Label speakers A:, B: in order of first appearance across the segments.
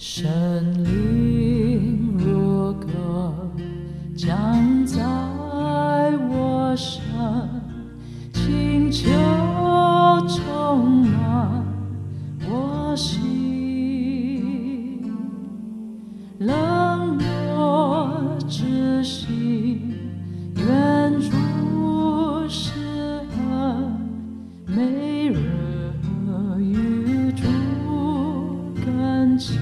A: 神灵如歌降在我身，请求充满我心，冷漠之心愿主施恩，每日与主更亲。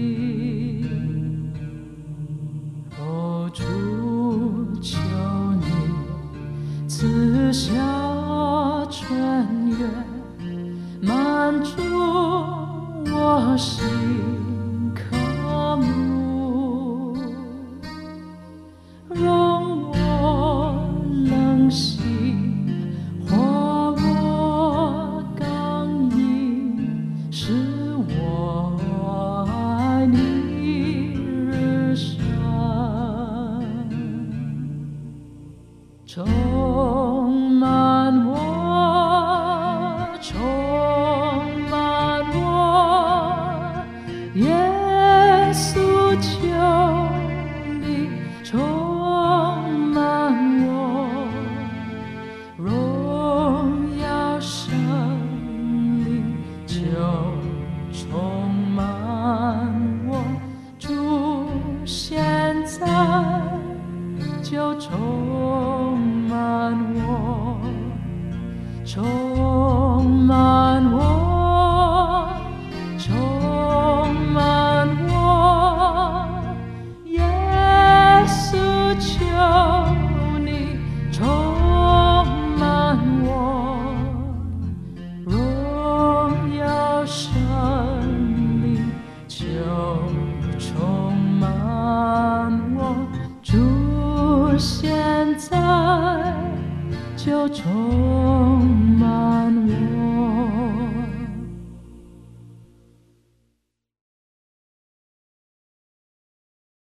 A: 哦，主求你赐下春月，满足我心渴慕，容我冷心活我刚硬，使我爱你日深。充满我，充满我，耶稣求你充满我，荣耀生命就充满我，主现在就充满我，充满我，充满我，耶稣求你充满我，荣耀生命就充满我，主现在就充